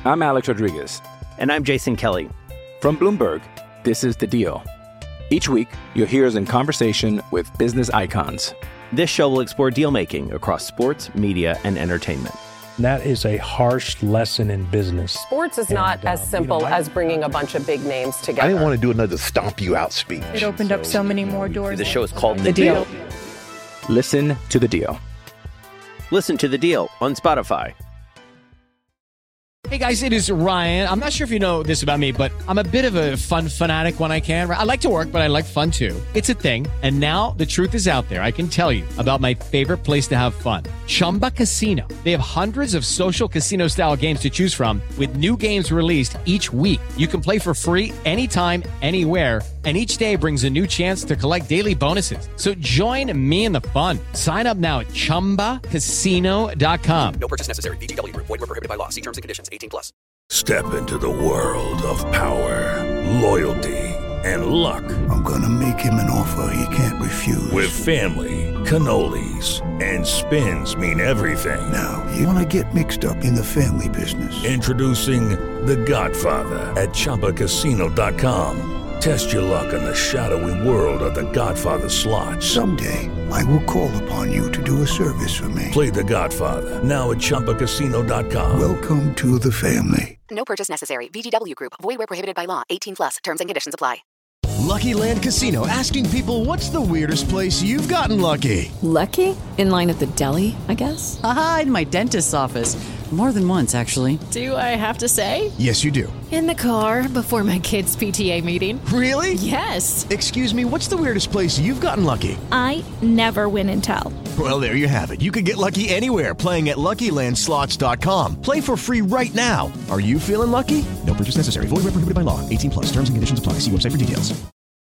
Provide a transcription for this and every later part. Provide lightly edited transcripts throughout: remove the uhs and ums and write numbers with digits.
I'm Alex Rodriguez. And I'm Jason Kelly. From Bloomberg, this is The Deal. Each week, you'll hear us in conversation with business icons. This show will explore deal-making across sports, media, and entertainment. That is a harsh lesson in business. Sports is not as simple as bringing a bunch of big names together. I didn't want to do another stomp you out speech. It opened up so many more doors. The show is called The Deal. Listen to The Deal. Listen to The Deal on Spotify. Hey guys, it is Ryan. I'm not sure if you know this about me, but I'm a bit of a fun fanatic when I can. I like to work, but I like fun too. It's a thing. And now the truth is out there. I can tell you about my favorite place to have fun. Chumba Casino. They have hundreds of social casino style games to choose from with new games released each week. You can play for free anytime, anywhere. And each day brings a new chance to collect daily bonuses. So join me in the fun. Sign up now at ChumbaCasino.com. No purchase necessary. VGW Group. Void where prohibited by law. See terms and conditions. 18+. Step into the world of power, loyalty, and luck. I'm gonna make him an offer he can't refuse. With family, cannolis, and spins mean everything. Now, you wanna get mixed up in the family business. Introducing The Godfather at ChumbaCasino.com. Test your luck in the shadowy world of The Godfather slot. Someday, I will call upon you to do a service for me. Play The Godfather now at ChumbaCasino.com. Welcome to the family. No purchase necessary. VGW Group. Void where prohibited by law. 18+. Terms and conditions apply. Lucky Land Casino, asking people, what's the weirdest place you've gotten lucky? Lucky? In line at the deli, I guess? Aha, in my dentist's office. More than once, actually. Do I have to say? Yes, you do. In the car before my kids' PTA meeting. Really? Yes. Excuse me, what's the weirdest place you've gotten lucky? I never win and tell. Well, there you have it. You can get lucky anywhere, playing at LuckyLandSlots.com. Play for free right now. Are you feeling lucky? No purchase necessary. Void where prohibited by law. 18+. Terms and conditions apply. See website for details.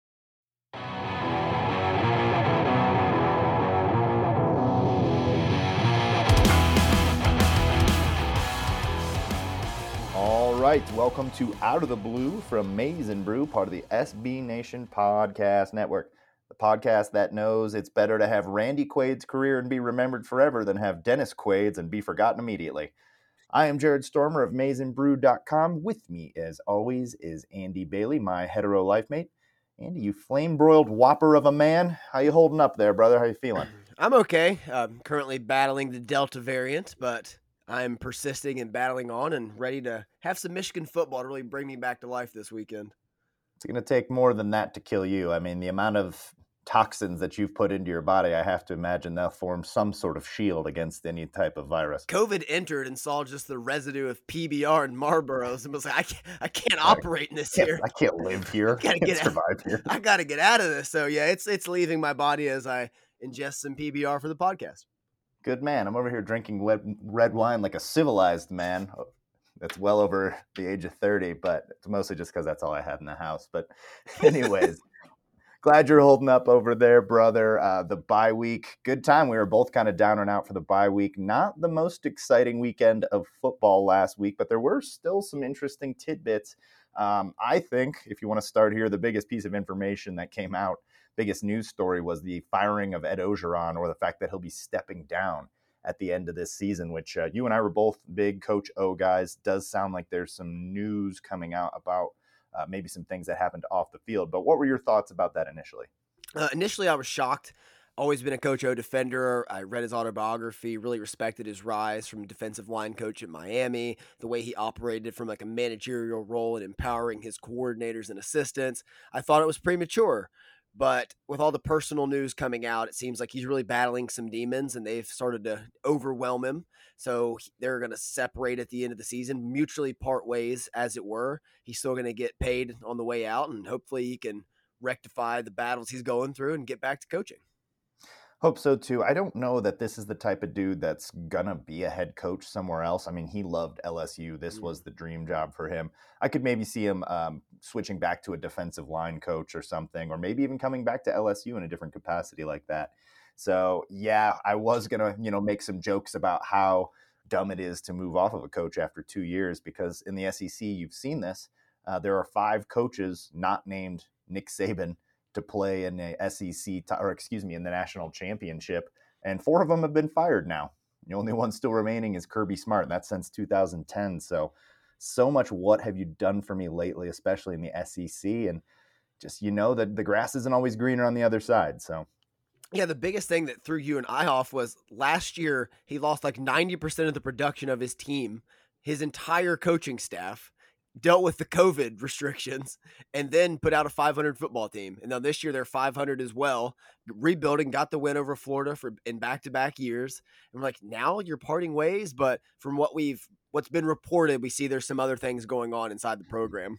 All right, welcome to Out of the Blue from Maize and Brew, part of the SB Nation Podcast Network. The podcast that knows it's better to have Randy Quaid's career and be remembered forever than have Dennis Quaid's and be forgotten immediately. I am Jared Stormer of maizeandbrew.com. With me, as always, is Andy Bailey, my hetero life mate. Andy, you flame-broiled whopper of a man. How you holding up there, brother? How you feeling? I'm okay. I'm currently battling the Delta variant, but I'm persisting and battling on and ready to have some Michigan football to really bring me back to life this weekend. It's going to take more than that to kill you. I mean, the amount of toxins that you've put into your body, I have to imagine they'll form some sort of shield against any type of virus. COVID entered and saw just the residue of PBR and Marlboros and was like, I can't operate in this here. I can't live here. I can't survive here. I got to get out of this. So yeah, it's leaving my body as I ingest some PBR for the podcast. Good man. I'm over here drinking red wine like a civilized man. That's well over the age of 30, but it's mostly just because that's all I had in the house. But anyways, glad you're holding up over there, brother. The bye week, good time. We were both kind of down and out for the bye week. Not the most exciting weekend of football last week, but there were still some interesting tidbits. I think, if you want to start here, the biggest piece of information that came out, biggest news story was the firing of Ed Ogeron, or the fact that he'll be stepping down at the end of this season, which you and I were both big Coach O guys. Does sound like there's some news coming out about maybe some things that happened off the field. But what were your thoughts about that initially? Initially, I was shocked. Always been a Coach O defender. I read his autobiography, really respected his rise from defensive line coach at Miami, the way he operated from like a managerial role and empowering his coordinators and assistants. I thought it was premature. But with all the personal news coming out, it seems like he's really battling some demons and they've started to overwhelm him. So they're going to separate at the end of the season, mutually part ways, as it were. He's still going to get paid on the way out, and hopefully he can rectify the battles he's going through and get back to coaching. Hope so too. I don't know that this is the type of dude that's gonna be a head coach somewhere else. I mean, he loved LSU. This was the dream job for him. I could maybe see him switching back to a defensive line coach or something, or maybe even coming back to LSU in a different capacity like that. So yeah, I was gonna, make some jokes about how dumb it is to move off of a coach after 2 years, because in the SEC, you've seen this. There are 5 coaches not named Nick Saban to play in the in the national championship, and 4 of them have been fired now. The only one still remaining is Kirby Smart, and that's since 2010. So so much what have you done for me lately, especially in the SEC, and just that the grass isn't always greener on the other side. So yeah, the biggest thing that threw you and I off was last year he lost like 90% of the production of his team. His entire coaching staff dealt with the COVID restrictions and then put out a 500 football team. And now this year they're 500 as well, rebuilding, got the win over Florida in back-to-back years. And we're like, now you're parting ways. But from what's been reported, we see there's some other things going on inside the program.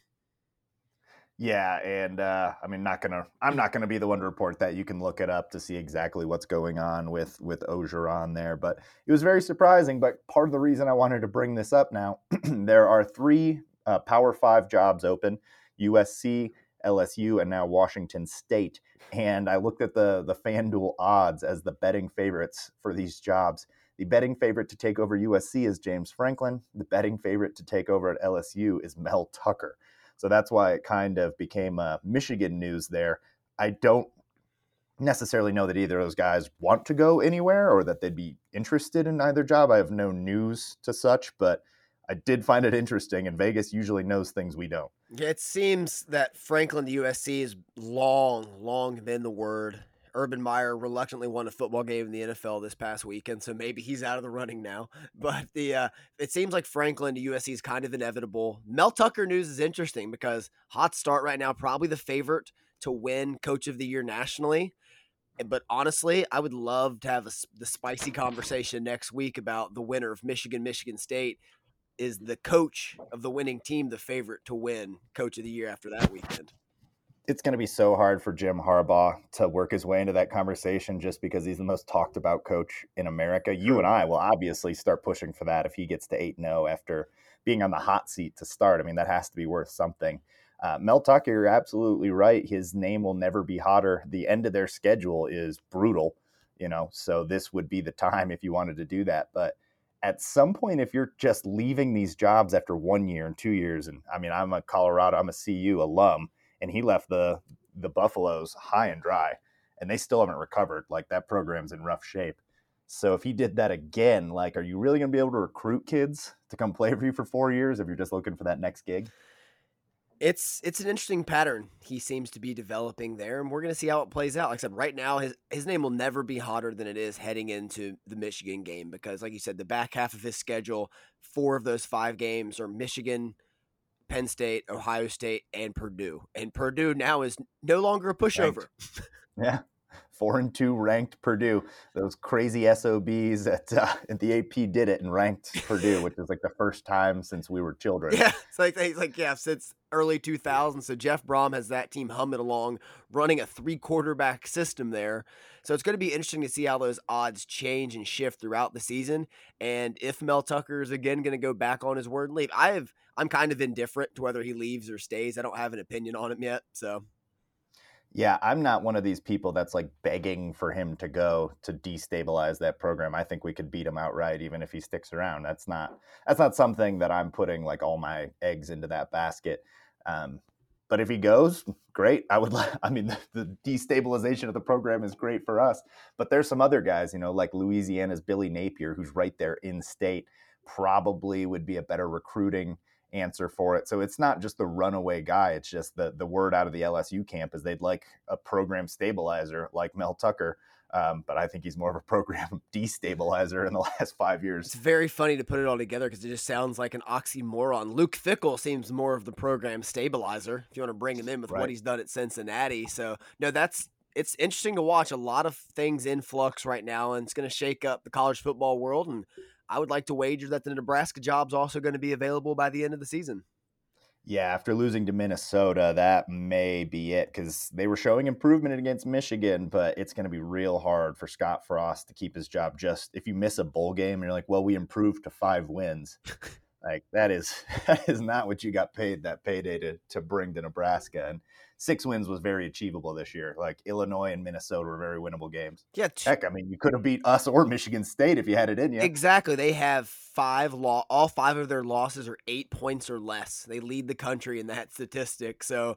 Yeah. And I'm not going to be the one to report that. You can look it up to see exactly what's going on with Orgeron there, but it was very surprising. But part of the reason I wanted to bring this up now, there are 3 Power 5 jobs open: USC, LSU, and now Washington State. And I looked at the FanDuel odds as the betting favorites for these jobs. The betting favorite to take over USC is James Franklin. The betting favorite to take over at LSU is Mel Tucker. So that's why it kind of became Michigan news there. I don't necessarily know that either of those guys want to go anywhere or that they'd be interested in either job. I have no news to such, but I did find it interesting, and Vegas usually knows things we don't. Yeah, it seems that Franklin to USC is long been the word. Urban Meyer reluctantly won a football game in the NFL this past weekend, so maybe he's out of the running now. But it seems like Franklin to USC is kind of inevitable. Mel Tucker news is interesting because hot start right now, probably the favorite to win Coach of the Year nationally. But honestly, I would love to have the spicy conversation next week about the winner of Michigan State. Is the coach of the winning team the favorite to win Coach of the Year after that weekend? It's going to be so hard for Jim Harbaugh to work his way into that conversation just because he's the most talked about coach in America. You and I will obviously start pushing for that if he gets to 8-0 after being on the hot seat to start. I mean, that has to be worth something. Mel Tucker, you're absolutely right. His name will never be hotter. The end of their schedule is brutal, so this would be the time if you wanted to do that. But at some point, if you're just leaving these jobs after 1 year and 2 years, and I mean, I'm a CU alum, and he left the Buffaloes high and dry, and they still haven't recovered. Like, that program's in rough shape. So if he did that again, like, are you really going to be able to recruit kids to come play for you for 4 years if you're just looking for that next gig? It's an interesting pattern he seems to be developing there, and we're going to see how it plays out. Like I said, right now, his name will never be hotter than it is heading into the Michigan game because, like you said, the back half of his schedule, 4 of those 5 games are Michigan, Penn State, Ohio State, and Purdue. And Purdue now is no longer a pushover. Yeah. 4-2 ranked Purdue. Those crazy SOBs at the AP did it and ranked Purdue, which is like the first time since we were children. Yeah, since early 2000s. So Jeff Brom has that team humming along, running a 3-quarterback system there. So it's going to be interesting to see how those odds change and shift throughout the season, and if Mel Tucker is again going to go back on his word and leave. I'm kind of indifferent to whether he leaves or stays. I don't have an opinion on him yet. So. Yeah, I'm not one of these people that's like begging for him to go to destabilize that program. I think we could beat him outright even if he sticks around. That's not something that I'm putting like all my eggs into that basket. But if he goes, great. The destabilization of the program is great for us. But there's some other guys, like Louisiana's Billy Napier, who's right there in state, probably would be a better recruiting answer for it. So it's not just the runaway guy. It's just the word out of the LSU camp is they'd like a program stabilizer like Mel Tucker. But I think he's more of a program destabilizer in the last 5 years. It's very funny to put it all together because it just sounds like an oxymoron. Luke Fickell seems more of the program stabilizer if you want to bring him in with what he's done at Cincinnati. So no, it's interesting to watch. A lot of things in flux right now, and it's going to shake up the college football world. And I would like to wager that the Nebraska job's also going to be available by the end of the season. Yeah, after losing to Minnesota, that may be it because they were showing improvement against Michigan, but it's going to be real hard for Scott Frost to keep his job. Just if you miss a bowl game and you're like, well, we improved to 5 wins. Like that is not what you got paid that payday to bring to Nebraska. And 6 wins was very achievable this year. Like Illinois and Minnesota were very winnable games. Yeah. Heck, I mean, you could have beat us or Michigan State if you had it in you. Exactly. They have all 5 of their losses are 8 points or less. They lead the country in that statistic. So,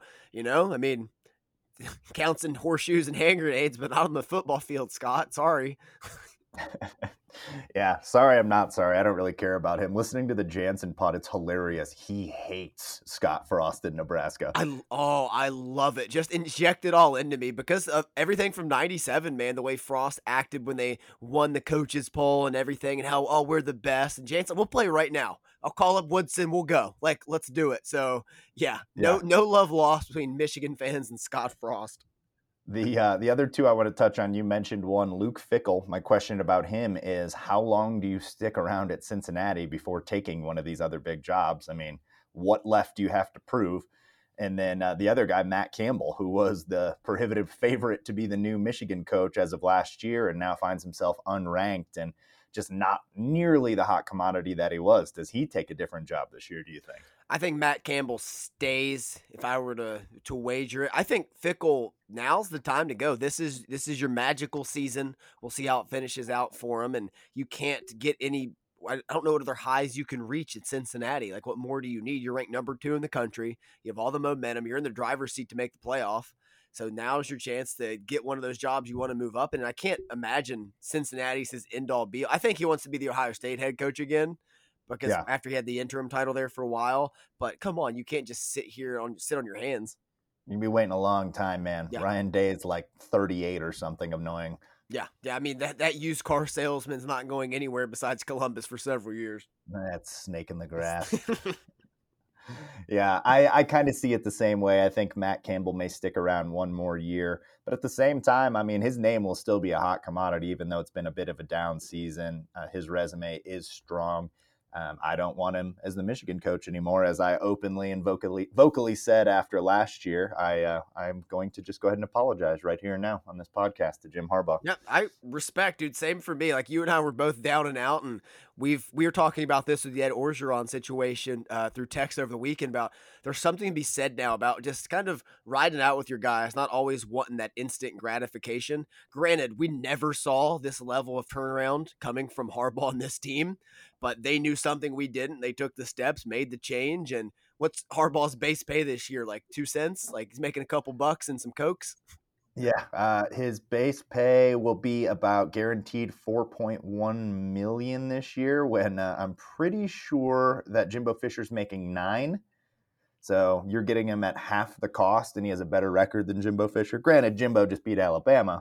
counts in horseshoes and hand grenades, but not on the football field, Scott. Sorry. Yeah, sorry, I'm not sorry. I don't really care about him. Listening to the Jansen pod, it's hilarious. He hates Scott Frost in Nebraska. I love it. Just inject it all into me because of everything from 97, man, the way Frost acted when they won the coaches poll and everything and how, we're the best. And Jansen, we'll play right now. I'll call up Woodson. We'll go. Like, let's do it. So, no love lost between Michigan fans and Scott Frost. The other two I want to touch on, you mentioned one, Luke Fickell. My question about him is, how long do you stick around at Cincinnati before taking one of these other big jobs? I mean, what left do you have to prove? And then the other guy, Matt Campbell, who was the prohibitive favorite to be the new Michigan coach as of last year and now finds himself unranked and just not nearly the hot commodity that he was. Does he take a different job this year, do you think? I think Matt Campbell stays if I were to wager it. I think Fickell, now's the time to go. This is your magical season. We'll see how it finishes out for him. And you can't get any, I don't know what other highs you can reach at Cincinnati. Like, what more do you need? You're ranked number 2 in the country. You have all the momentum. You're in the driver's seat to make the playoff. So now's your chance to get one of those jobs you want to move up. And I can't imagine Cincinnati's his end-all be. I think he wants to be the Ohio State head coach again, because after he had the interim title there for a while. But come on, you can't just sit on your hands. You'll be waiting a long time, man. Yeah. Ryan Day is like 38 or something annoying. Yeah. I mean, that used car salesman's not going anywhere besides Columbus for several years. That's snake in the grass. Yeah, I kind of see it the same way. I think Matt Campbell may stick around one more year. But at the same time, I mean, his name will still be a hot commodity, even though it's been a bit of a down season. His resume is strong. I don't want him as the Michigan coach anymore, as I openly and vocally said after last year. I'm going to just go ahead and apologize right here and now on this podcast to Jim Harbaugh. Yeah, I respect, dude. Same for me. Like, you and I were both down and out, and we were talking about this with the Ed Orgeron situation through text over the weekend about there's something to be said now about just kind of riding out with your guys, not always wanting that instant gratification. Granted, we never saw this level of turnaround coming from Harbaugh and this team, but they knew something we didn't. They took the steps, made the change. And what's Harbaugh's base pay this year? Like 2 cents? Like, he's making a couple bucks and some Cokes? Yeah, his base pay will be about guaranteed $4.1 million this year, when I'm pretty sure that Jimbo Fisher's making $9 million. So you're getting him at half the cost, and he has a better record than Jimbo Fisher. Granted, Jimbo just beat Alabama.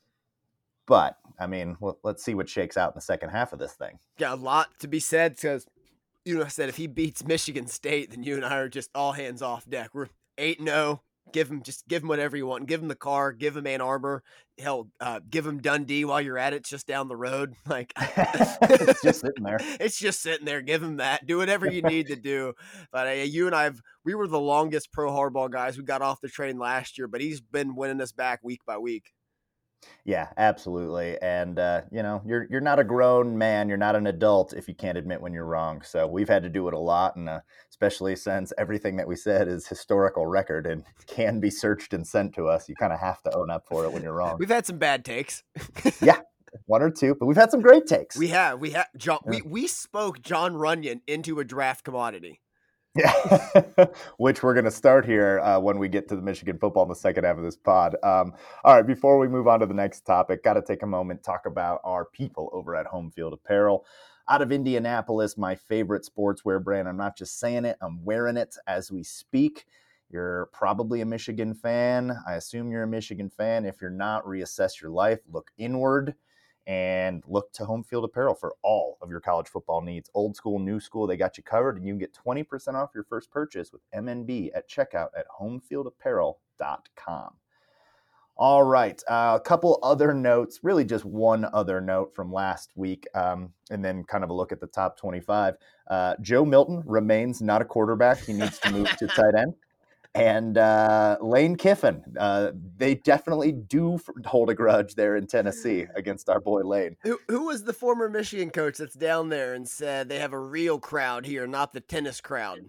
But, I mean, let's see what shakes out in the second half of this thing. Yeah, a lot to be said, because, I said if he beats Michigan State, then you and I are just all hands off deck. We're 8-0. Give him whatever you want. Give him the car. Give him Ann Arbor. Hell, give him Dundee while you're at it. It's just down the road. Like, it's just sitting there. It's just sitting there. Give him that. Do whatever you need to do. But you and I, we were the longest pro Harbaugh guys. We got off the train last year, but he's been winning us back week by week. Yeah, absolutely. And, you're not a grown man. You're not an adult if you can't admit when you're wrong. So we've had to do it a lot. And especially since everything that we said is historical record and can be searched and sent to us, you kind of have to own up for it when you're wrong. We've had some bad takes. Yeah, 1 or 2, but we've had some great takes. We have. John, we spoke Jon Runyan into a draft commodity. Yeah, which we're going to start here when we get to the Michigan football in the second half of this pod. All right, before we move on to the next topic, got to take a moment, talk about our people over at Home Field Apparel. Out of Indianapolis, my favorite sportswear brand. I'm not just saying it, I'm wearing it as we speak. You're probably a Michigan fan. I assume you're a Michigan fan. If you're not, reassess your life, look inward, and look to Home Field Apparel for all of your college football needs. Old school, new school, they got you covered, and you can get 20% off your first purchase with MNB at checkout at homefieldapparel.com. All right, a couple other notes, really just one other note from last week, and then kind of a look at the top 25. Joe Milton remains not a quarterback. He needs to move to tight end. And Lane Kiffin, they definitely do hold a grudge there in Tennessee against our boy Lane. Who was the former Michigan coach that's down there and said they have a real crowd here, not the tennis crowd?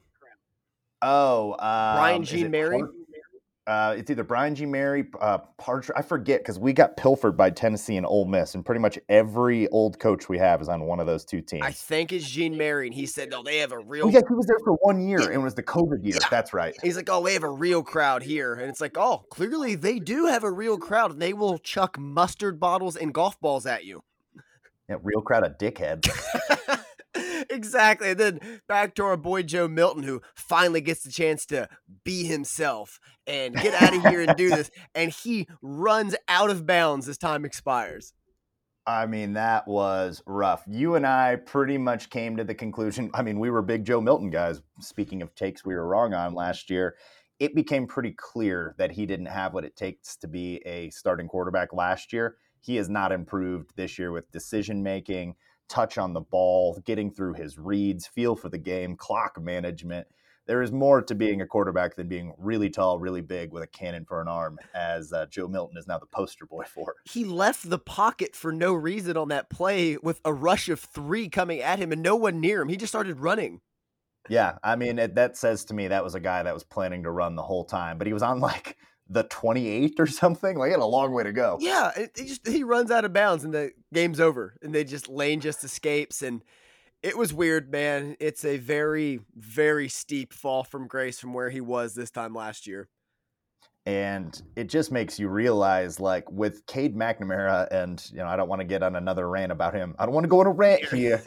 Oh, Brian Jean-Mary? It's either Brian Jean-Mary, Parcher. I forget, because we got pilfered by Tennessee and Ole Miss, and pretty much every old coach we have is on one of those two teams. I think it's Jean-Mary, and he said, no, they have a real... Oh, yeah, he was there for 1 year, and it was the COVID year. That's right. He's like, oh, they have a real crowd here. And it's like, oh, clearly they do have a real crowd, and they will chuck mustard bottles and golf balls at you. Yeah, real crowd of dickheads. Exactly. And then back to our boy Joe Milton, who finally gets the chance to be himself and get out of here and do this. And he runs out of bounds as time expires. I mean, that was rough. You and I pretty much came to the conclusion. I mean, we were big Joe Milton guys. Speaking of takes we were wrong on last year, it became pretty clear that he didn't have what it takes to be a starting quarterback last year. He has not improved this year with decision-making, touch on the ball, getting through his reads, feel for the game, clock management. There is more to being a quarterback than being really tall, really big with a cannon for an arm, as Joe Milton is now the poster boy for. He left the pocket for no reason on that play with a rush of 3 coming at him and no one near him. He just started running. Yeah, I mean, that says to me that was a guy that was planning to run the whole time, but he was on like the 28 or something. Like, he had a long way to go. Yeah, he runs out of bounds and the game's over, and lane just escapes, and it was weird, man. It's a very, very steep fall from grace from where he was this time last year. And it just makes you realize, like, with Cade McNamara, and, you know, I don't want to get on another rant about him. I don't want to go on a rant here.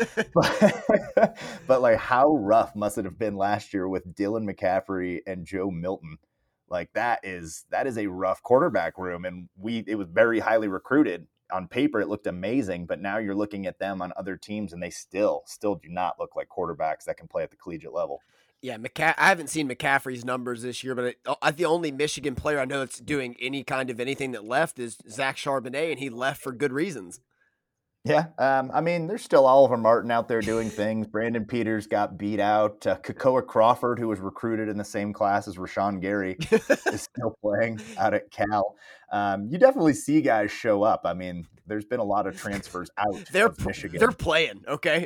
but like, how rough must it have been last year with Dylan McCaffrey and Joe Milton? Like, that is a rough quarterback room. And it was very highly recruited. On paper, it looked amazing, but now you're looking at them on other teams, and they still do not look like quarterbacks that can play at the collegiate level. Yeah, I haven't seen McCaffrey's numbers this year, but the only Michigan player I know that's doing any kind of anything that left is Zach Charbonnet, and he left for good reasons. Yeah, I mean, there's still Oliver Martin out there doing things. Brandon Peters got beat out. Kakoa Crawford, who was recruited in the same class as Rashawn Gary, is still playing out at Cal. You definitely see guys show up. I mean, there's been a lot of transfers out of Michigan. They're playing, okay?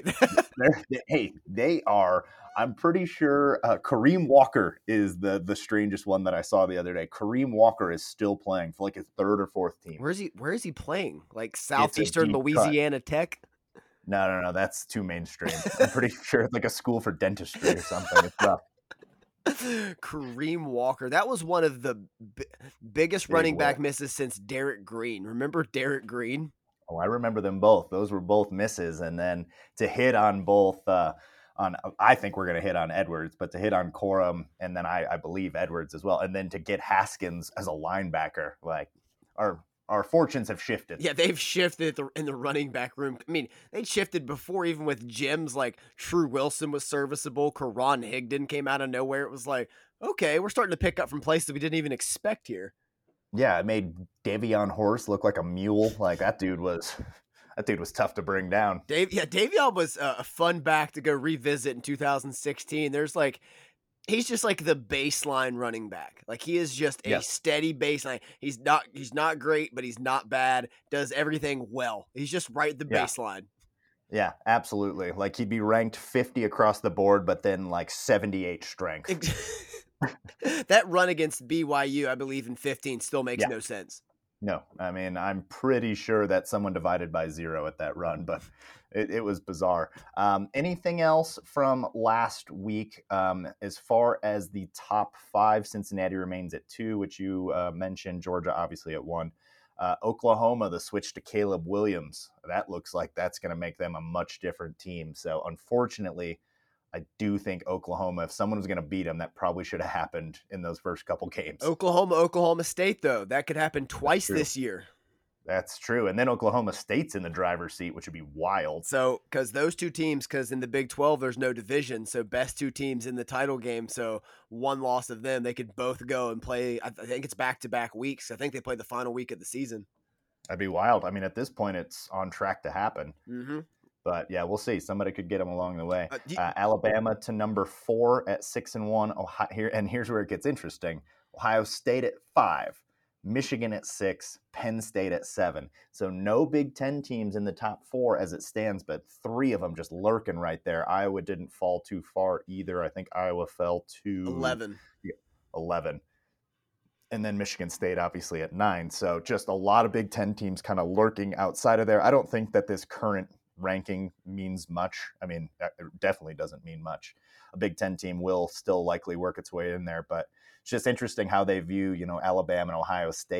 They are. I'm pretty sure Kareem Walker is the strangest one that I saw the other day. Kareem Walker is still playing for like his 3rd or 4th team. Where is he playing? Like Southeastern Louisiana Tech? No. That's too mainstream. I'm pretty sure it's like a school for dentistry or something. It's rough. Kareem Walker. That was one of the biggest running back misses since Derek Green. Remember Derek Green? Oh, I remember them both. Those were both misses. And then to hit on both I think we're going to hit on Edwards, but to hit on Corum, and then I believe Edwards as well, and then to get Haskins as a linebacker, like our fortunes have shifted. Yeah, they've shifted in the running back room. I mean, they shifted before, even with gems like True Wilson was serviceable. Karan Higdon came out of nowhere. It was like, okay, we're starting to pick up from places we didn't even expect here. Yeah, it made Davion Horse look like a mule. Like, that dude was tough to bring down. Davion was a fun back to go revisit in 2016. He's just like the baseline running back. Like, he is just a steady baseline. He's not great, but he's not bad. Does everything well. He's just right the baseline. Yeah, absolutely. Like, he'd be ranked 50 across the board, but then like 78 strength. That run against BYU, I believe, in 15 still makes no sense. No, I mean, I'm pretty sure that someone divided by 0 at that run, but it was bizarre. Anything else from last week? As far as the top 5, Cincinnati remains at 2, which you mentioned. Georgia obviously at 1. Oklahoma, the switch to Caleb Williams. That looks like that's going to make them a much different team. So unfortunately, I do think Oklahoma, if someone was going to beat them, that probably should have happened in those first couple games. Oklahoma State, though, that could happen twice this year. That's true. And then Oklahoma State's in the driver's seat, which would be wild. So, because those two teams, because in the Big 12, there's no division. So, best 2 teams in the title game. So, one loss of them, they could both go and play. I think it's back-to-back weeks. I think they play the final week of the season. That'd be wild. I mean, at this point, it's on track to happen. Mm-hmm. But yeah, we'll see. Somebody could get them along the way. Alabama to number 4 at 6-1. Here's where it gets interesting. Ohio State at 5, Michigan at 6, Penn State at 7. So no Big Ten teams in the top 4 as it stands, but 3 of them just lurking right there. Iowa didn't fall too far either. I think Iowa fell to 11. 11. And then Michigan State obviously at 9. So just a lot of Big Ten teams kind of lurking outside of there. I don't think that this current ranking means much. I mean, it definitely doesn't mean much. A Big Ten team will still likely work its way in there, but it's just interesting how they view, Alabama and Ohio State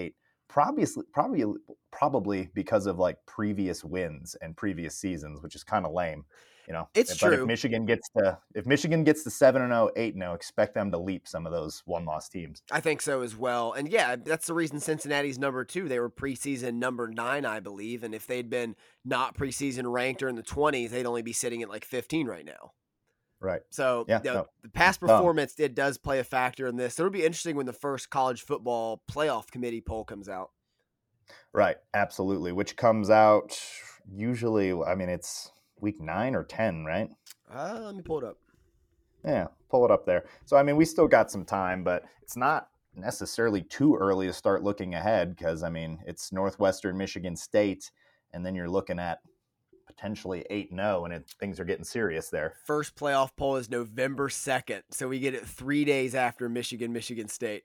probably because of like previous wins and previous seasons, which is kind of lame. It's true. If Michigan gets to 7-0, 8-0, expect them to leap some of those one-loss teams. I think so as well. And yeah, that's the reason Cincinnati's number 2. They were preseason number 9, I believe. And if they'd been not preseason ranked or in the 20s, they'd only be sitting at like 15 right now. Right. So the past performance it does play a factor in this. It'll be interesting when the first college football playoff committee poll comes out. Right. Absolutely. Which comes out usually, it's week 9 or 10, right? Let me pull it up. Yeah, pull it up there. So, we still got some time, but it's not necessarily too early to start looking ahead because, it's Northwestern Michigan State, and then you're looking at potentially 8-0, and things are getting serious there. First playoff poll is November 2nd, so we get it 3 days after Michigan State.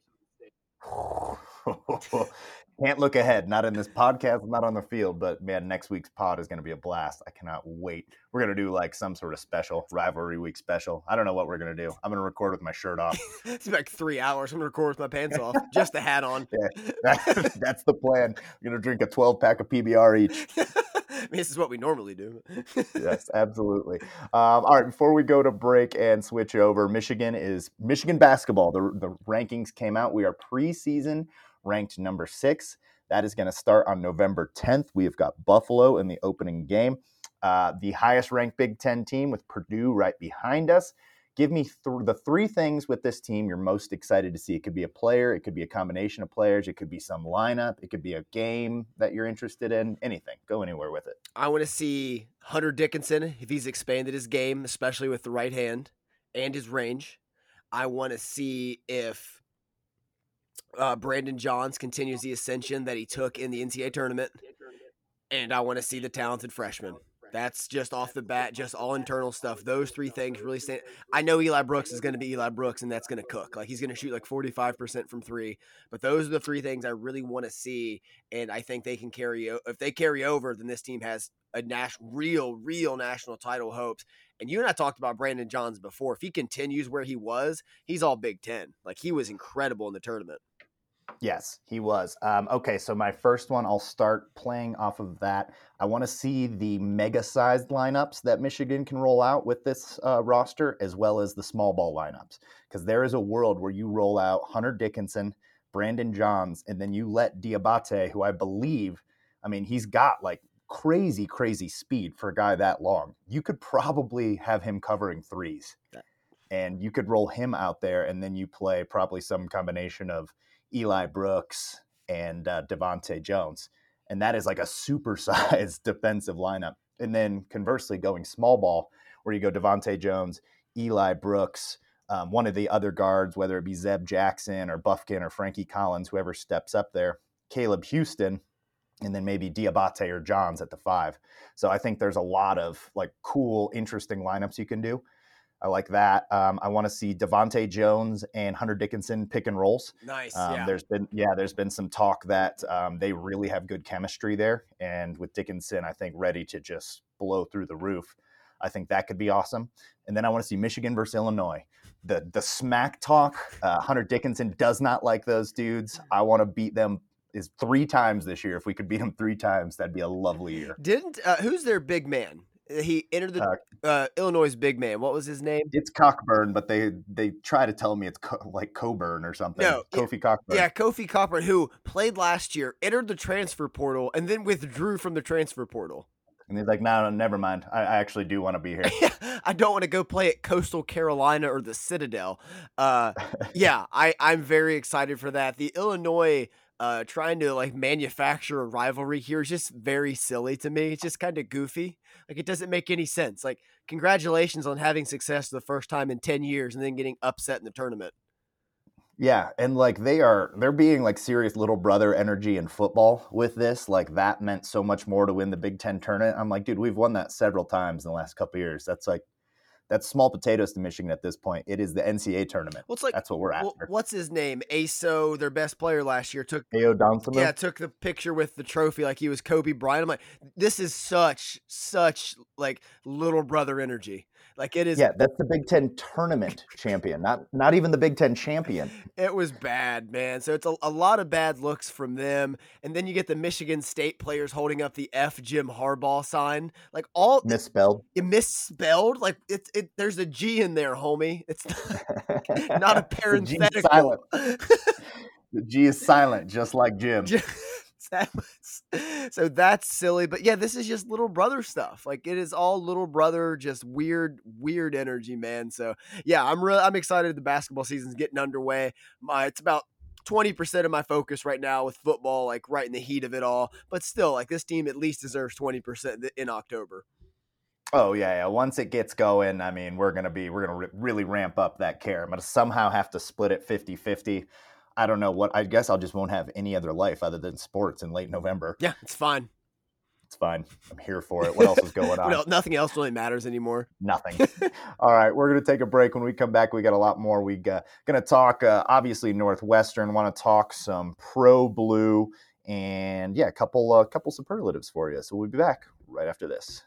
Can't look ahead, not in this podcast, not on the field, but man, next week's pod is going to be a blast. I cannot wait. We're going to do like some sort of special, rivalry week special. I don't know what we're going to do. I'm going to record with my shirt off. It's like 3 hours. I'm going to record with my pants off, just the hat on. Yeah, that's the plan. We're going to drink a 12-pack of PBR each. This is what we normally do. Yes, absolutely. All right, before we go to break and switch over, Michigan basketball. The rankings came out. We are preseason ranked number 6. That is going to start on November 10th. We have got Buffalo in the opening game. The highest ranked Big Ten team with Purdue right behind us. Give me the 3 things with this team you're most excited to see. It could be a player. It could be a combination of players. It could be some lineup. It could be a game that you're interested in. Anything. Go anywhere with it. I want to see Hunter Dickinson, if he's expanded his game, especially with the right hand and his range. I want to see if Brandon Johns continues the ascension that he took in the NCAA tournament. And I want to see the talented freshman. That's just off the bat, just all internal stuff. Those 3 things really stand. I know Eli Brooks is going to be Eli Brooks, and that's going to cook. Like, he's going to shoot like 45% from 3. But those are the 3 things I really want to see, and I think they can carry. If they carry over, then this team has a real national title hopes. And you and I talked about Brandon Johns before. If he continues where he was, he's all Big Ten. Like, he was incredible in the tournament. Yes, he was. Okay, so my first one, I'll start playing off of that. I want to see the mega-sized lineups that Michigan can roll out with this roster, as well as the small ball lineups. Because there is a world where you roll out Hunter Dickinson, Brandon Johns, and then you let Diabate, who I believe, he's got like crazy speed for a guy that long. You could probably have him covering 3s. And you could roll him out there, and then you play probably some combination of Eli Brooks and Devontae Jones. And that is like a supersized defensive lineup. And then conversely, going small ball, where you go Devontae Jones, Eli Brooks, one of the other guards, whether it be Zeb Jackson or Bufkin or Frankie Collins, whoever steps up there, Caleb Houston, and then maybe Diabate or Johns at the 5. So I think there's a lot of like cool, interesting lineups you can do. I like that. I want to see Devontae Jones and Hunter Dickinson pick and rolls. Nice. There's been some talk that they really have good chemistry there, and with Dickinson, I think ready to just blow through the roof. I think that could be awesome. And then I want to see Michigan versus Illinois. The smack talk. Hunter Dickinson does not like those dudes. I want to beat them 3 times this year. If we could beat them 3 times, that'd be a lovely year. Who's their big man? He entered the Illinois' big man. What was his name? It's Cockburn, but they try to tell me it's like Coburn or something. No, Kofi Cockburn. Yeah, Kofi Cockburn, who played last year, entered the transfer portal, and then withdrew from the transfer portal. And he's like, no, never mind. I actually do want to be here. I don't want to go play at Coastal Carolina or the Citadel. I'm very excited for that. The Illinois trying to like manufacture a rivalry here is just very silly to me. It's just kind of goofy. Like, it doesn't make any sense. Like, congratulations on having success the first time in 10 years and then getting upset in the tournament. Yeah, and like they're being like serious little brother energy in football with this. Like, that meant so much more to win the Big Ten tournament. I'm like, dude, we've won that several times in the last couple of years. That's that's small potatoes to Michigan at this point. It is the NCAA tournament. Well, it's like, that's what we're after. What's his name? Aso, their best player last year, took the picture with the trophy like he was Kobe Bryant. I'm like, this is such like little brother energy. Like it is. Yeah, that's the Big Ten tournament champion, not even the Big Ten champion. It was bad, man. So it's a lot of bad looks from them. And then you get the Michigan State players holding up the F Jim Harbaugh sign. Like all misspelled. Misspelled. Like there's a G in there, homie. It's not a parenthetical. The G is silent, just like Jim. So that's silly, but yeah, this is just little brother stuff. Like it is all little brother, just weird energy, man. So yeah, I'm excited. The basketball season's getting underway. It's about 20% of my focus right now with football, like right in the heat of it all. But still, like this team at least deserves 20% in October. Oh yeah. Once it gets going, I mean, we're gonna really ramp up that care. I'm gonna somehow have to split it 50-50. I don't know what. I guess I'll just won't have any other life other than sports in late November. Yeah, it's fine. It's fine. I'm here for it. What else is going on? Nothing else really matters anymore. Nothing. All right, we're going to take a break. When we come back, we got a lot more. We going to talk, obviously, Northwestern. Want to talk some Pro Blue and, yeah, a couple superlatives for you. So we'll be back right after this.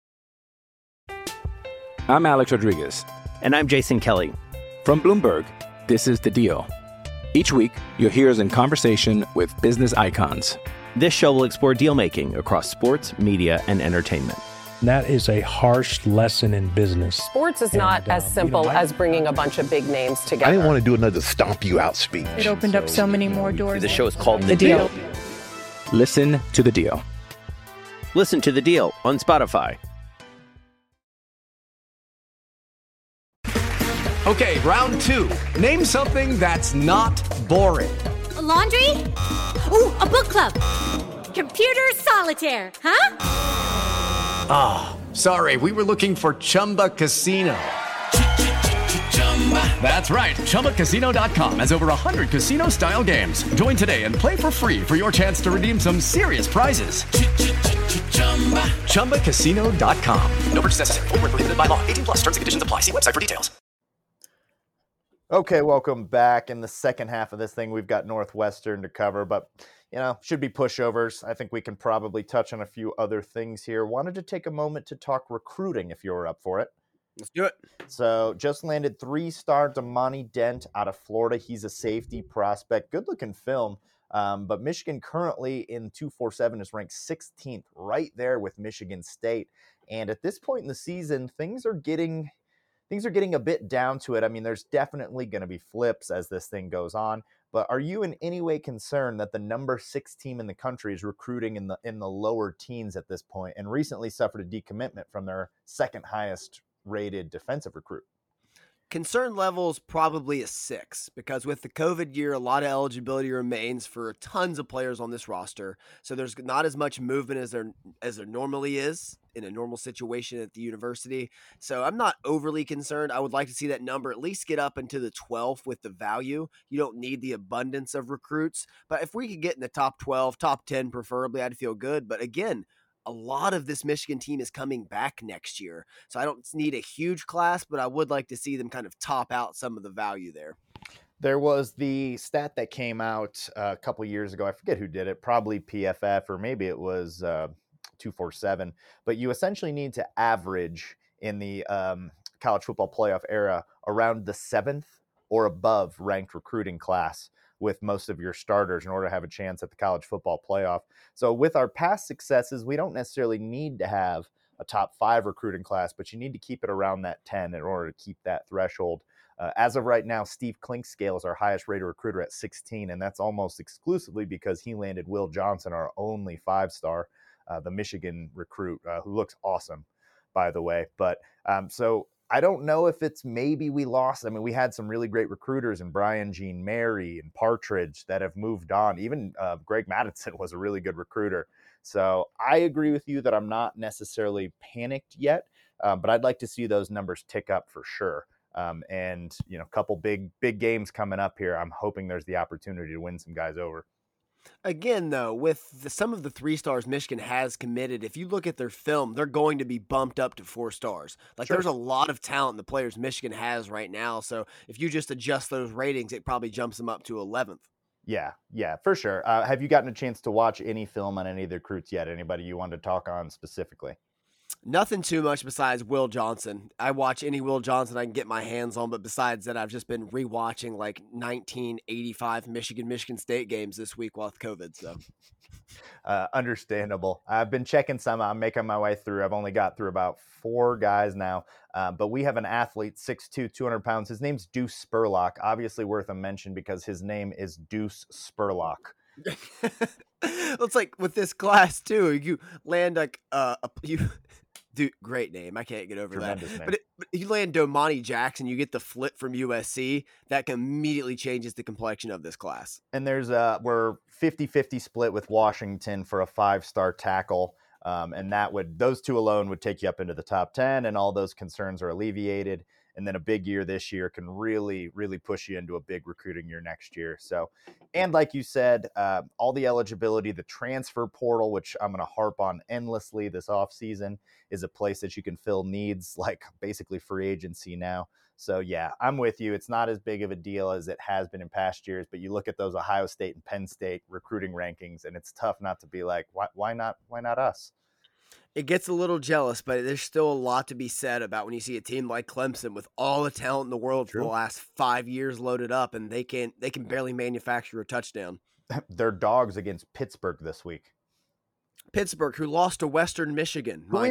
I'm Alex Rodriguez. And I'm Jason Kelly. From Bloomberg, this is The Deal. Each week, you'll hear us in conversation with business icons. This show will explore deal-making across sports, media, and entertainment. That is a harsh lesson in business. Sports is not as simple as bringing a bunch of big names together. I didn't want to do another stomp you out speech. It opened up so many more doors. The show is called The Deal. Listen to The Deal. Listen to The Deal on Spotify. Okay, round two. Name something that's not boring. A laundry? Ooh, a book club. Computer solitaire, huh? Ah, sorry, we were looking for Chumba Casino. That's right, ChumbaCasino.com has over 100 casino-style games. Join today and play for free for your chance to redeem some serious prizes. ChumbaCasino.com. No purchase necessary. Void where prohibited by law. 18+. Terms and conditions apply. See website for details. Okay, welcome back. In the second half of this thing, we've got Northwestern to cover, but, should be pushovers. I think we can probably touch on a few other things here. Wanted to take a moment to talk recruiting if you're up for it. Let's do it. So just landed 3-star Damani Dent out of Florida. He's a safety prospect. Good-looking film. But Michigan currently in 247 is ranked 16th, right there with Michigan State. And at this point in the season, things are getting a bit down to it. I mean, there's definitely going to be flips as this thing goes on. But are you in any way concerned that the number 6 team in the country is recruiting in the lower teens at this point, and recently suffered a decommitment from their second highest rated defensive recruit? Concern levels probably a 6, because with the COVID year, a lot of eligibility remains for tons of players on this roster. So there's not as much movement as there normally is in a normal situation at the university. So I'm not overly concerned. I would like to see that number at least get up into the 12th with the value. You don't need the abundance of recruits, but if we could get in the top 12, top 10 preferably, I'd feel good. But again, a lot of this Michigan team is coming back next year. So I don't need a huge class, but I would like to see them kind of top out some of the value there. There was the stat that came out a couple years ago. I forget who did it, probably PFF, or maybe it was 247. But you essentially need to average in the college football playoff era around the 7th or above ranked recruiting class with most of your starters in order to have a chance at the college football playoff. So with our past successes, we don't necessarily need to have a top 5 recruiting class, but you need to keep it around that 10 in order to keep that threshold. As of right now, Steve Clinkscale is our highest rated recruiter at 16, and that's almost exclusively because he landed Will Johnson, our only 5-star, the Michigan recruit, who looks awesome, by the way. But so I don't know if it's maybe we lost. I mean, we had some really great recruiters in Brian Jean Mary and Partridge that have moved on. Even Greg Mattison was a really good recruiter. So I agree with you that I'm not necessarily panicked yet, but I'd like to see those numbers tick up for sure. And, a couple big games coming up here. I'm hoping there's the opportunity to win some guys over. Again, though, with some of the 3 stars Michigan has committed, if you look at their film, they're going to be bumped up to 4 stars. Like, Sure. there's a lot of talent in the players Michigan has right now. So if you just adjust those ratings, it probably jumps them up to 11th. Yeah, for sure. Have you gotten a chance to watch any film on any of the recruits yet? Anybody you wanted to talk on specifically? Nothing too much besides Will Johnson. I watch any Will Johnson I can get my hands on, but besides that, I've just been rewatching like 1985 Michigan State games this week while with COVID. So understandable. I've been checking some. I'm making my way through. I've only got through about 4 guys now, but we have an athlete, 6'2", 200 pounds. His name's Deuce Spurlock. Obviously worth a mention because his name is Deuce Spurlock. It's like with this class too. You land like dude, great name. I can't get over Tremendous that. name. But you land Domani Jackson, you get the flip from USC. That immediately changes the complexion of this class. And there's we're 50-50 split with Washington for a 5-star tackle. And those 2 alone would take you up into the top 10, and all those concerns are alleviated. And then a big year this year can really, really push you into a big recruiting year next year. So, and like you said, all the eligibility, the transfer portal, which I'm going to harp on endlessly this offseason, is a place that you can fill needs, like basically free agency now. So yeah, I'm with you. It's not as big of a deal as it has been in past years, but you look at those Ohio State and Penn State recruiting rankings, and it's tough not to be like, why not us? It gets a little jealous, but there's still a lot to be said about when you see a team like Clemson with all the talent in the world for the last 5 years loaded up, and they can barely manufacture a touchdown. They're dogs against Pittsburgh this week. Pittsburgh, who lost to Western Michigan. Who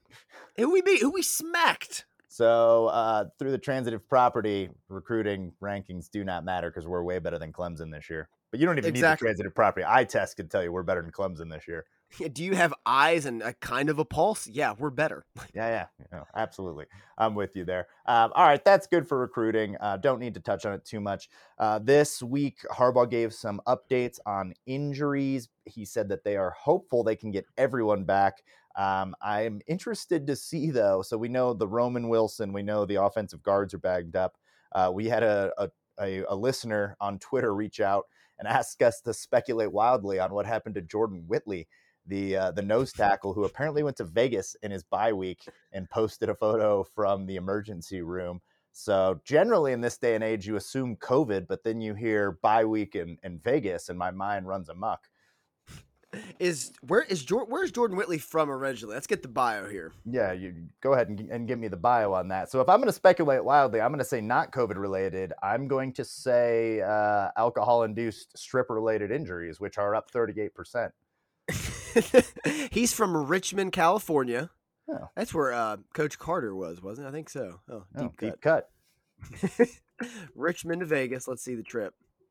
we smacked. So through the transitive property, recruiting rankings do not matter because we're way better than Clemson this year. But you don't even need the transitive property. Eye test can tell you we're better than Clemson this year. Do you have eyes and a kind of a pulse? Yeah, we're better. Yeah, absolutely. I'm with you there. All right, that's good for recruiting. Don't need to touch on it too much. This week, Harbaugh gave some updates on injuries. He said that they are hopeful they can get everyone back. I'm interested to see, though. So we know the Roman Wilson, we know the offensive guards are bagged up. We had a listener on Twitter reach out and ask us to speculate wildly on what happened to Jordan Whitley, the nose tackle who apparently went to Vegas in his bye week and posted a photo from the emergency room. So generally in this day and age, you assume COVID, but then you hear bye week in Vegas and my mind runs amok. Where's Jordan Whitley from originally? Let's get the bio here. Yeah, you go ahead and give me the bio on that. So if I'm going to speculate wildly, I'm going to say not COVID related. I'm going to say alcohol-induced strip-related injuries, which are up 38%. He's from Richmond, California. Oh. That's where Coach Carter wasn't it? I think so. Oh, deep cut. Richmond to Vegas. Let's see the trip.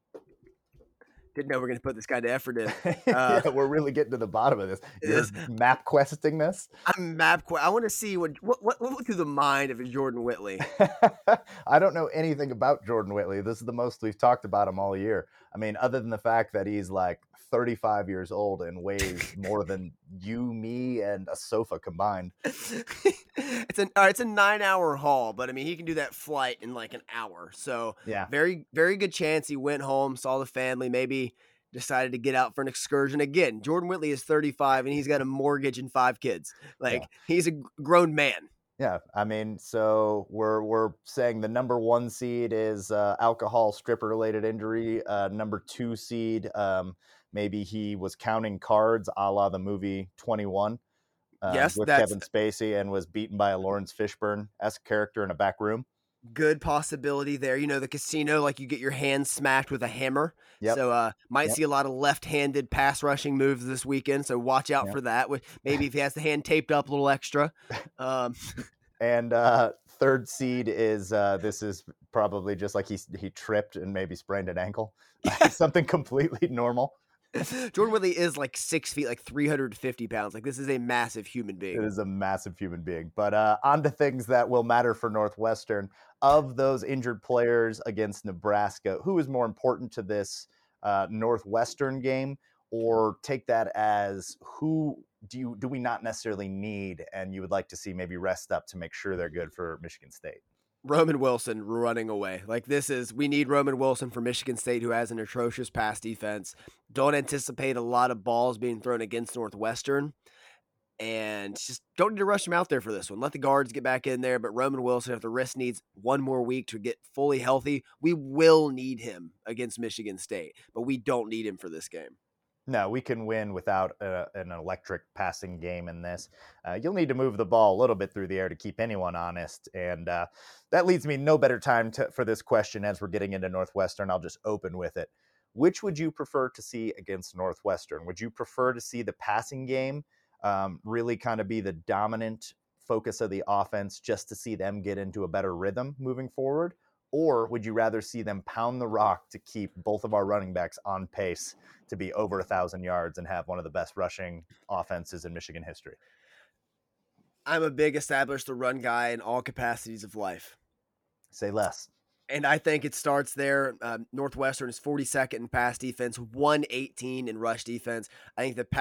Didn't know we're going to put this kind of effort in. Yeah, we're really getting to the bottom of this. You're map questing this? I'm I want to see what went through the mind of a Jordan Whitley. I don't know anything about Jordan Whitley. This is the most we've talked about him all year. I mean, other than the fact that he's like 35 years old and weighs more than you, me, and a sofa combined. It's a 9-hour haul, but I mean, he can do that flight in like an hour. So yeah, very, very good chance he went home, saw the family, maybe decided to get out for an excursion. Again, Jordan Whitley is 35 and he's got a mortgage and 5 kids. He's a grown man. Yeah, I mean, so we're saying the number 1 seed is alcohol stripper related injury. Number 2 seed, maybe he was counting cards, a la the movie 21. Yes, with Kevin Spacey, and was beaten by a Lawrence Fishburne-esque character in a back room. Good possibility there. You know, the casino, like you get your hand smacked with a hammer. Yep. So might see a lot of left-handed pass rushing moves this weekend. So watch out for that. Maybe if he has the hand taped up a little extra. And 3rd seed is this is probably just like he tripped and maybe sprained an ankle. Something completely normal. Jordan Whitley is like 6 feet, like 350 pounds. Like this is a massive human being. It is a massive human being. But on to things that will matter for Northwestern. Of those injured players against Nebraska, who is more important to this Northwestern game? Or take that as who do we not necessarily need and you would like to see maybe rest up to make sure they're good for Michigan State? Roman Wilson running away. Like we need Roman Wilson for Michigan State, who has an atrocious pass defense. Don't anticipate a lot of balls being thrown against Northwestern. And just don't need to rush him out there for this one. Let the guards get back in there. But Roman Wilson, if the wrist needs one more week to get fully healthy, we will need him against Michigan State. But we don't need him for this game. No, we can win without an electric passing game in this. You'll need to move the ball a little bit through the air to keep anyone honest. And that leads me no better time for this question as we're getting into Northwestern. I'll just open with it. Which would you prefer to see against Northwestern? Would you prefer to see the passing game really kind of be the dominant focus of the offense just to see them get into a better rhythm moving forward? Or would you rather see them pound the rock to keep both of our running backs on pace to be over 1,000 yards and have one of the best rushing offenses in Michigan history? I'm a big established the run guy in all capacities of life. Say less. And I think it starts there. Northwestern is 42nd in pass defense, 118 in rush defense. I think the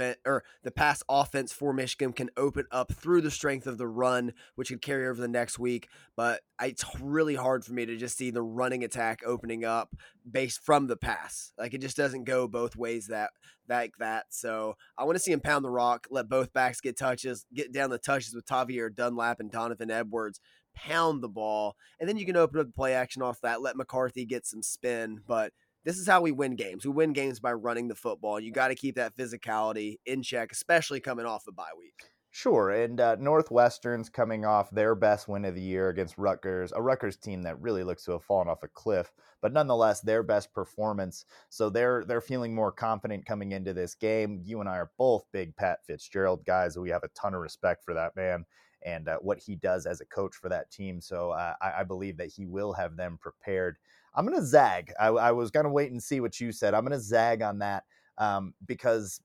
pass offense for Michigan can open up through the strength of the run, which could carry over the next week. But it's really hard for me to just see the running attack opening up based from the pass. Like it just doesn't go both ways like that. So I want to see him pound the rock, let both backs get down the touches with Tavier Dunlap and Donovan Edwards. Pound the ball, and then you can open up the play action off that, let McCarthy get some spin. But this is how we win games. We win games by running the football. You got to keep that physicality in check, especially coming off a bye week. Sure, and Northwestern's coming off their best win of the year against Rutgers, a Rutgers team that really looks to have fallen off a cliff, but nonetheless, their best performance. So they're feeling more confident coming into this game. You and I are both big Pat Fitzgerald guys. We have a ton of respect for that man and what he does as a coach for that team. So I believe that he will have them prepared. I'm going to zag. I was going to wait and see what you said. I'm going to zag on that because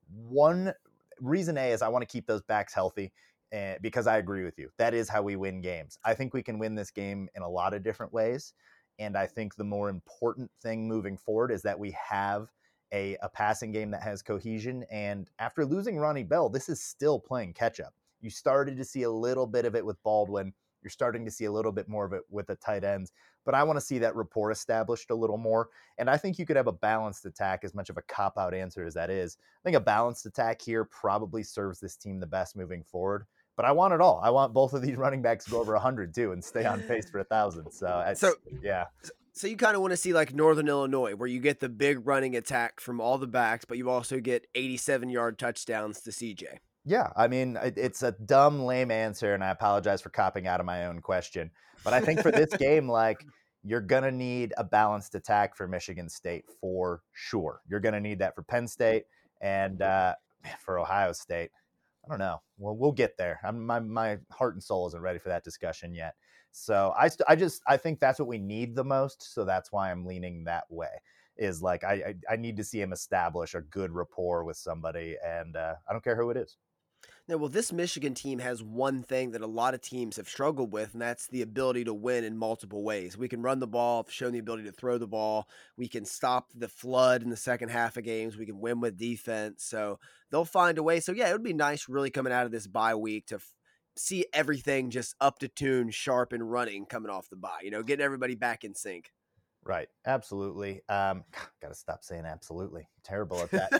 reason A is I want to keep those backs healthy because I agree with you. That is how we win games. I think we can win this game in a lot of different ways. And I think the more important thing moving forward is that we have a passing game that has cohesion. And after losing Ronnie Bell, this is still playing catch up. You started to see a little bit of it with Baldwin. You're starting to see a little bit more of it with the tight ends. But I want to see that rapport established a little more. And I think you could have a balanced attack, as much of a cop-out answer as that is. I think a balanced attack here probably serves this team the best moving forward. But I want it all. I want both of these running backs to go over 100 too and stay on pace for 1,000. So yeah. So you kind of want to see like Northern Illinois, where you get the big running attack from all the backs, but you also get 87-yard touchdowns to CJ. Yeah, I mean, it's a dumb, lame answer, and I apologize for copping out of my own question. But I think for this game, like, you're going to need a balanced attack for Michigan State for sure. You're going to need that for Penn State and for Ohio State. I don't know. Well, we'll get there. My heart and soul isn't ready for that discussion yet. So I think that's what we need the most. So that's why I'm leaning that way. Is like I need to see him establish a good rapport with somebody, and I don't care who it is. Now, well, this Michigan team has one thing that a lot of teams have struggled with, and that's the ability to win in multiple ways. We can run the ball, show the ability to throw the ball. We can stop the flood in the second half of games. We can win with defense. So they'll find a way. So, yeah, it would be nice really coming out of this bye week to see everything just up to tune, sharp, and running coming off the bye, getting everybody back in sync. Right. Absolutely. Got to stop saying absolutely. I'm terrible at that.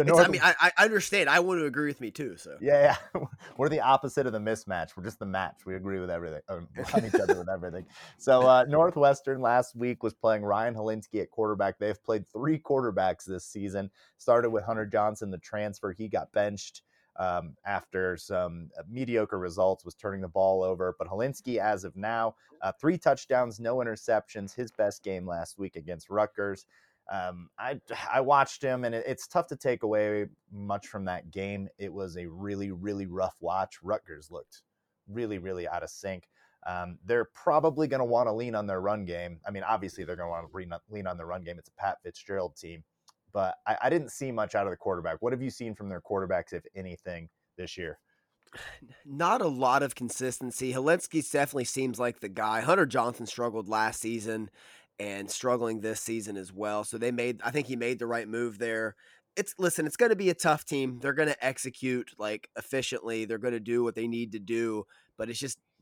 I understand. I want to agree with me too. So yeah. We're the opposite of the mismatch. We're just the match. We agree with everything. On each other with everything. So Northwestern last week was playing Ryan Helinski at quarterback. They've played 3 quarterbacks this season. Started with Hunter Johnson, the transfer. He got benched after some mediocre results, was turning the ball over. But Helinski, as of now, 3 touchdowns, no interceptions, his best game last week against Rutgers. I watched him, and it's tough to take away much from that game. It was a really, really rough watch. Rutgers looked really, really out of sync. They're probably going to want to lean on their run game. I mean, obviously, they're going to want to lean on the run game. It's a Pat Fitzgerald team. But I didn't see much out of the quarterback. What have you seen from their quarterbacks, if anything, this year? Not a lot of consistency. Helinski definitely seems like the guy. Hunter Johnson struggled last season and struggling this season as well. So I think he made the right move there. It's going to be a tough team. They're going to execute like efficiently. They're going to do what they need to do, but it's just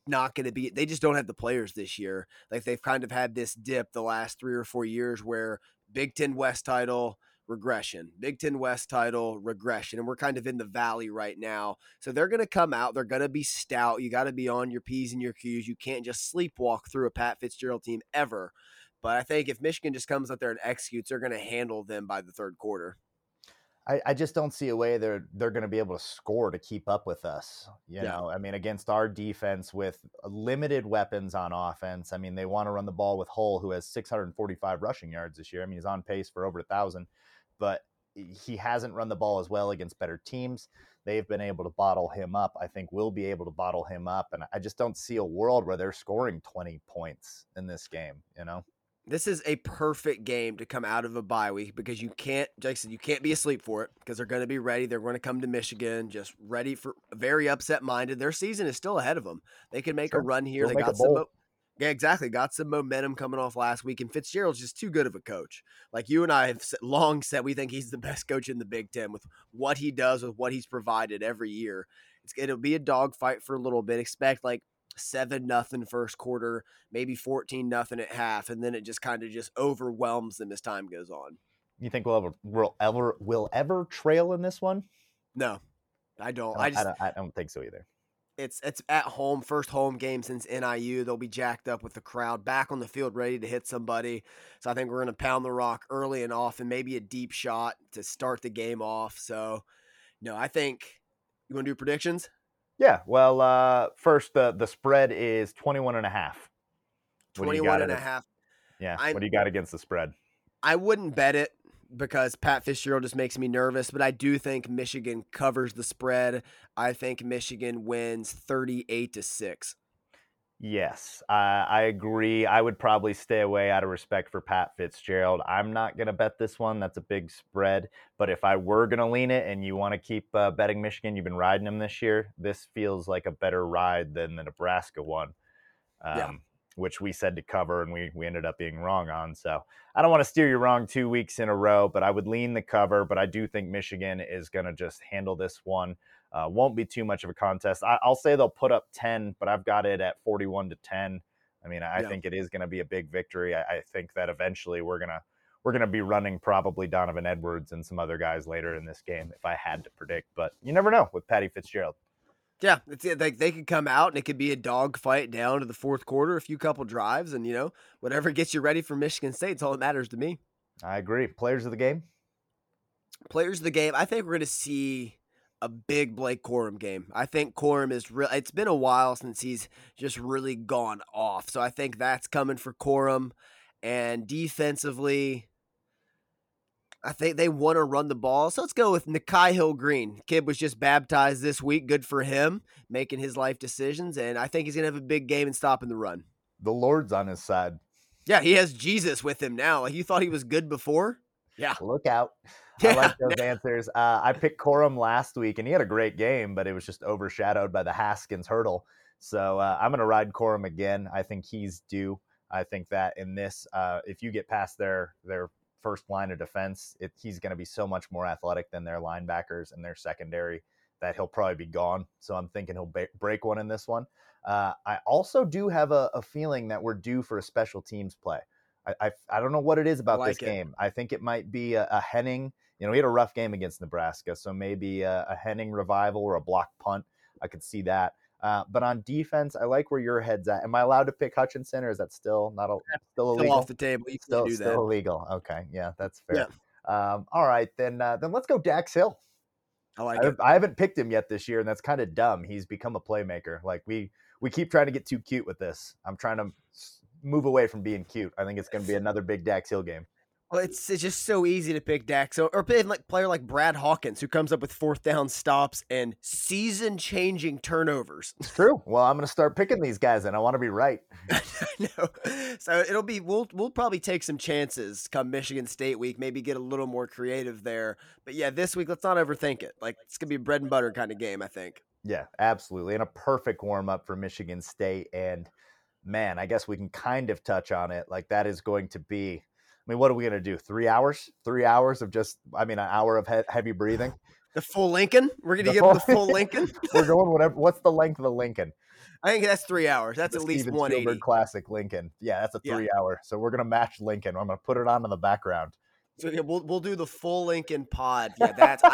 not going to be, they just don't have the players this year. Like they've kind of had this dip the last 3 or 4 years where Big Ten West title, regression, Big Ten West title, regression. And we're kind of in the valley right now. So they're going to come out. They're going to be stout. You got to be on your P's and your Q's. You can't just sleepwalk through a Pat Fitzgerald team ever. But I think if Michigan just comes out there and executes, they're going to handle them by the third quarter. I just don't see a way they're going to be able to score to keep up with us. You know, I mean, against our defense with limited weapons on offense. I mean, they want to run the ball with Hull, who has 645 rushing yards this year. I mean, he's on pace for over 1,000, but he hasn't run the ball as well against better teams. They've been able to bottle him up. I think we'll be able to bottle him up. And I just don't see a world where they're scoring 20 points in this game, you know? This is a perfect game to come out of a bye week because you can't, like I said, you can't be asleep for it because they're going to be ready. They're going to come to Michigan just ready for very upset-minded. Their season is still ahead of them. They can make a run here. They got some, yeah, exactly. Got some momentum coming off last week, and Fitzgerald's just too good of a coach. Like you and I have long said, we think he's the best coach in the Big Ten with what he does, with what he's provided every year. It'll be a dogfight for a little bit. Expect like 7-0 first quarter, maybe 14-0 at half, and then it just kind of just overwhelms them as time goes on. You think we'll ever trail in this one? No, I don't. I don't think so either. It's at home, first home game since NIU. They'll be jacked up with the crowd back on the field, ready to hit somebody. So I think we're going to pound the rock early and often, maybe a deep shot to start the game off. So no, I think you want to do predictions? Yeah, well, first, the spread is 21.5. 21.5. Yeah, what do you got against the spread? I wouldn't bet it because Pat Fitzgerald just makes me nervous, but I do think Michigan covers the spread. I think Michigan wins 38-6. Yes, I agree. I would probably stay away out of respect for Pat Fitzgerald. I'm not going to bet this one. That's a big spread. But if I were going to lean it and you want to keep betting Michigan, you've been riding them this year, this feels like a better ride than the Nebraska one, which we said to cover and we ended up being wrong on. So I don't want to steer you wrong 2 weeks in a row, but I would lean the cover. But I do think Michigan is going to just handle this one. Won't be too much of a contest. I'll say they'll put up 10, but I've got it at 41-10. I mean, I think it is going to be a big victory. I think that eventually we're gonna be running probably Donovan Edwards and some other guys later in this game if I had to predict. But you never know with Patty Fitzgerald. Yeah, they could come out and it could be a dogfight down to the fourth quarter, a few couple drives, and whatever gets you ready for Michigan State, it's all that matters to me. I agree. Players of the game. Players of the game. I think we're going to see a big Blake Corum game. I think Corum is real. It's been a while since he's just really gone off. So I think that's coming for Corum. And defensively, I think they want to run the ball. So let's go with Nikhai Hill-Green. Kid was just baptized this week. Good for him, making his life decisions. And I think he's going to have a big game and stopping the run. The Lord's on his side. Yeah, he has Jesus with him now. Like you thought he was good before? Yeah. Look out. I like those answers. I picked Corum last week, and he had a great game, but it was just overshadowed by the Haskins hurdle. So I'm going to ride Corum again. I think he's due. I think that in this, if you get past their first line of defense, he's going to be so much more athletic than their linebackers and their secondary that he'll probably be gone. So I'm thinking he'll break one in this one. I also do have a feeling that we're due for a special teams play. I don't know what it is about this game. I think it might be a Henning. He had a rough game against Nebraska, so maybe a Henning revival or a block punt. I could see that. But on defense, I like where your head's at. Am I allowed to pick Hutchinson, or is that still illegal? Still off the table. You can do that. Still illegal. Okay, yeah, that's fair. Yeah. All right, then let's go Dax Hill. I haven't picked him yet this year, and that's kind of dumb. He's become a playmaker. Like we keep trying to get too cute with this. I'm trying to move away from being cute. I think it's going to be another big Dax Hill game. Well, it's just so easy to pick Dax or pick a player like Brad Hawkins, who comes up with fourth down stops and season-changing turnovers. It's true. Well, I'm going to start picking these guys, and I want to be right. No. So we'll probably take some chances come Michigan State week, maybe get a little more creative there. But yeah, this week, let's not overthink it. Like it's going to be a bread and butter kind of game, I think. Yeah, absolutely. And a perfect warm-up for Michigan State. And man, I guess we can kind of touch on it. Like that is going to be, what are we going to do? 3 hours? 3 hours of an hour of heavy breathing. The full Lincoln? We're going to give them the full Lincoln? We're going whatever. What's the length of the Lincoln? I think that's 3 hours. That's at least Steven 180. Spielberg classic Lincoln. Yeah, that's a 3 hour. So we're gonna match Lincoln. I'm gonna put it on in the background. So yeah, we'll do the full Lincoln pod. Yeah, that's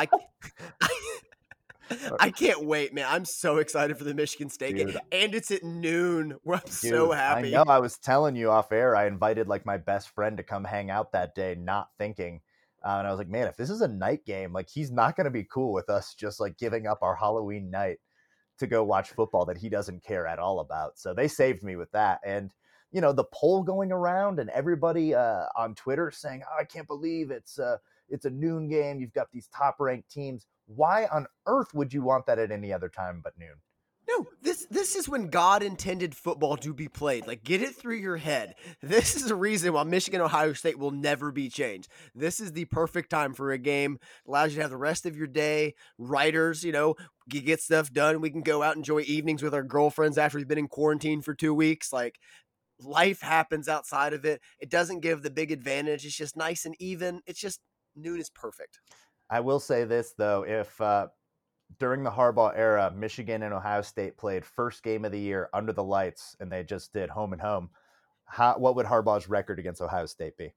I can't wait, man. I'm so excited for the Michigan State game, and it's at noon. I'm so happy. I know. I was telling you off air. I invited like my best friend to come hang out that day, not thinking. And I was like, man, if this is a night game, like he's not going to be cool with us just like giving up our Halloween night to go watch football that he doesn't care at all about. So they saved me with that. And, you know, the poll going around and everybody on Twitter saying, oh, I can't believe it's a noon game. You've got these top ranked teams. Why on earth would you want that at any other time but noon? No, this is when God intended football to be played. Like, get it through your head. This is the reason why Michigan, Ohio State will never be changed. This is the perfect time for a game. It allows you to have the rest of your day. Writers, you know, you get stuff done. We can go out and enjoy evenings with our girlfriends after we've been in quarantine for 2 weeks. Like, life happens outside of it. It doesn't give the big advantage. It's just nice and even. It's just noon is perfect. I will say this, though, if during the Harbaugh era, Michigan and Ohio State played first game of the year under the lights, and they just did home and home, what would Harbaugh's record against Ohio State be?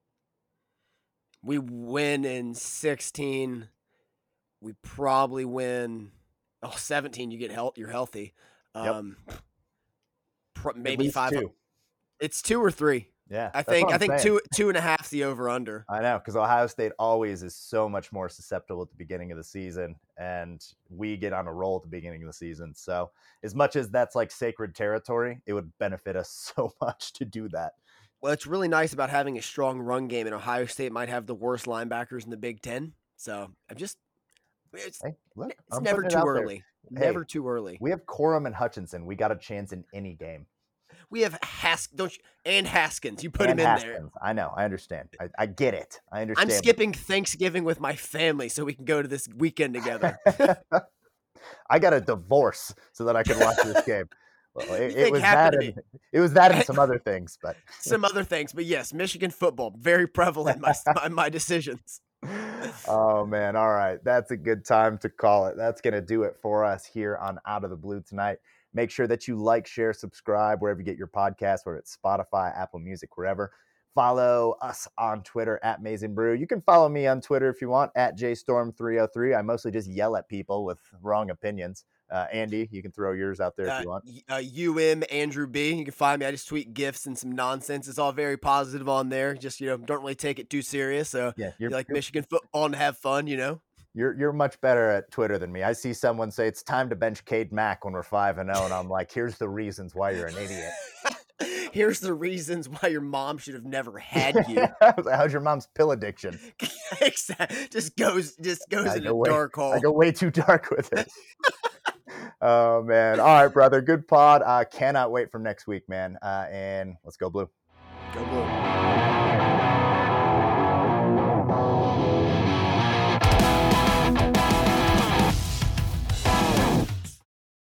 We win in 16. We probably win 17. You get you're healthy. Yep. Maybe 5. 2. It's 2 or 3. Yeah, I think 2.5 is the over under. I know, because Ohio State always is so much more susceptible at the beginning of the season, and we get on a roll at the beginning of the season. So as much as that's like sacred territory, it would benefit us so much to do that. Well, it's really nice about having a strong run game, and Ohio State might have the worst linebackers in the Big Ten. So it's never too early. Never too early. We have Corum and Hutchinson. We got a chance in any game. We have Haskins. You put him in there. I know. I understand. I get it. I understand. I'm skipping Thanksgiving with my family so we can go to this weekend together. I got a divorce so that I can watch this game. Well, it was that and some other things, but yes, Michigan football, very prevalent in my decisions. Oh man. All right. That's a good time to call it. That's going to do it for us here on Out of the Blue tonight. Make sure that you like, share, subscribe wherever you get your podcasts, whether it's Spotify, Apple Music, wherever. Follow us on Twitter at Maize n Brew. You can follow me on Twitter if you want at JStorm303. I mostly just yell at people with wrong opinions. Andy, you can throw yours out there if you want. Andrew B. You can find me. I just tweet GIFs and some nonsense. It's all very positive on there. Just, don't really take it too serious. So you like Michigan football and have fun, You're much better at Twitter than me. I see someone say it's time to bench Cade Mack when we're 5-0, and I'm like, here's the reasons why you're an idiot. Here's the reasons why your mom should have never had you. How's your mom's pill addiction? Just goes in a dark hole. I go way too dark with it. Oh man! All right, brother. Good pod. Cannot wait for next week, man. And let's go Blue. Go Blue.